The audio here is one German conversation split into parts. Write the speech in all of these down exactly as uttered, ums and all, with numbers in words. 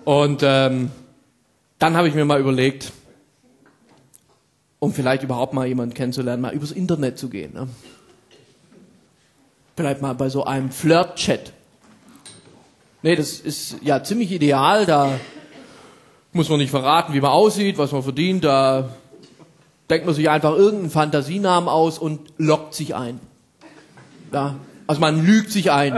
Und ähm, dann habe ich mir mal überlegt, um vielleicht überhaupt mal jemanden kennenzulernen, mal übers Internet zu gehen. Ne? Vielleicht mal bei so einem Flirt-Chat. Nee, das ist ja ziemlich ideal, da muss man nicht verraten, wie man aussieht, was man verdient, da denkt man sich einfach irgendeinen Fantasienamen aus und lockt sich ein. Ja, also man lügt sich ein.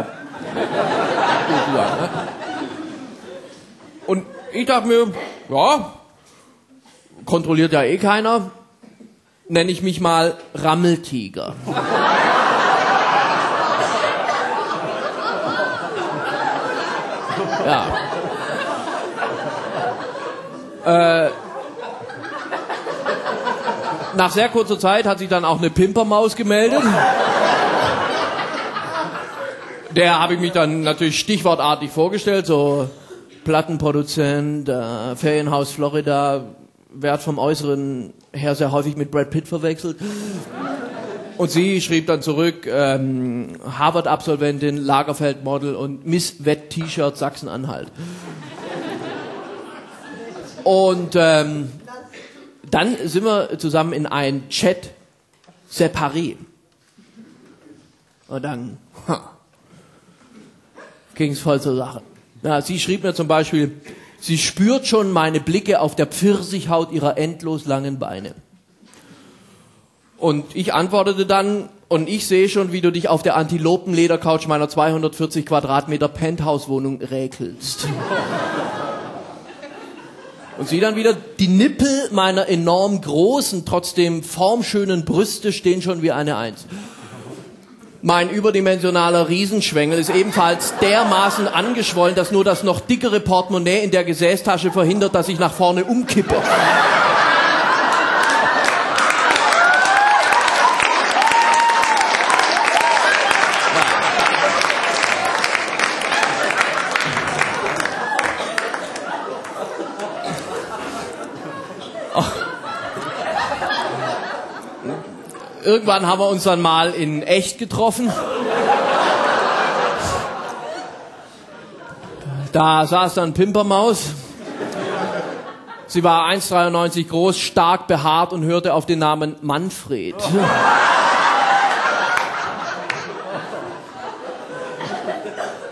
Und ich dachte mir, ja, kontrolliert ja eh keiner, nenne ich mich mal Rammeltiger. Ja. Äh, nach sehr kurzer Zeit hat sich dann auch eine Pimpermaus gemeldet. Der habe ich mich dann natürlich stichwortartig vorgestellt, so Plattenproduzent, äh, Ferienhaus Florida, werd vom Äußeren her sehr häufig mit Brad Pitt verwechselt. Und sie schrieb dann zurück, ähm, Harvard-Absolventin, Lagerfeld-Model und Miss Wett-T-Shirt Sachsen-Anhalt. Und ähm, dann sind wir zusammen in ein Chat separé. Und dann ging es voll zur Sache. Ja, sie schrieb mir zum Beispiel, sie spürt schon meine Blicke auf der Pfirsichhaut ihrer endlos langen Beine. Und ich antwortete dann, und ich sehe schon, wie du dich auf der Antilopenledercouch meiner zweihundertvierzig Quadratmeter Penthouse-Wohnung räkelst. Und sie dann wieder, die Nippel meiner enorm großen, trotzdem formschönen Brüste stehen schon wie eine Eins. Mein überdimensionaler Riesenschwengel ist ebenfalls dermaßen angeschwollen, dass nur das noch dickere Portemonnaie in der Gesäßtasche verhindert, dass ich nach vorne umkippe. Irgendwann haben wir uns dann mal in echt getroffen. Da saß dann Pimpermaus. Sie war eins Komma dreiundneunzig groß, stark behaart und hörte auf den Namen Manfred.